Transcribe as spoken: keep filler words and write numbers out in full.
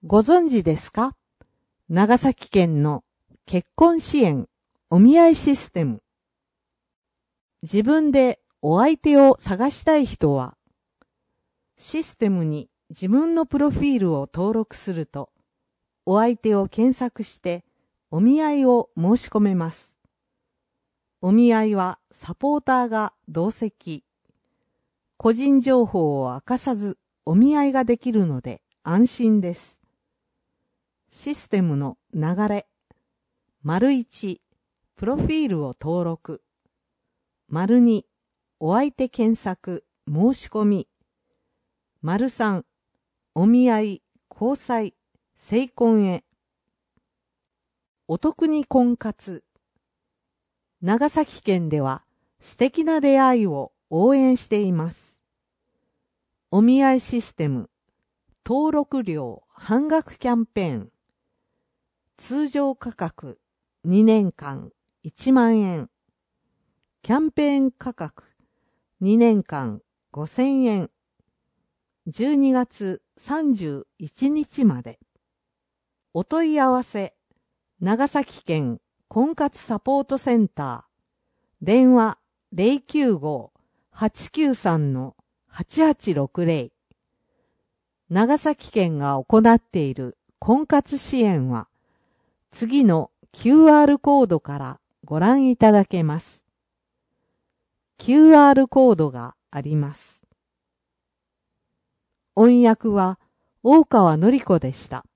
ご存知ですか？長崎県の結婚支援お見合いシステム。自分でお相手を探したい人は、システムに自分のプロフィールを登録すると、お相手を検索してお見合いを申し込めます。お見合いはサポーターが同席。個人情報を明かさずお見合いができるので安心です。システムの流れ。丸いち、プロフィールを登録。丸に、お相手検索、申し込み。丸さん、お見合い、交際、成婚へ。お得に婚活。長崎県では素敵な出会いを応援しています。お見合いシステム、登録料半額キャンペーン。通常価格にねんかんいちまんえん。キャンペーン価格にねんかんごせんえん。じゅうにがつさんじゅういちにちまで。お問い合わせ、長崎県婚活サポートセンター。電話 ゼロきゅうご はちきゅうさん はちはちろくゼロ。長崎県が行っている婚活支援は、次の キューアール コードからご覧いただけます。キューアール コードがあります。音訳は大川のり子でした。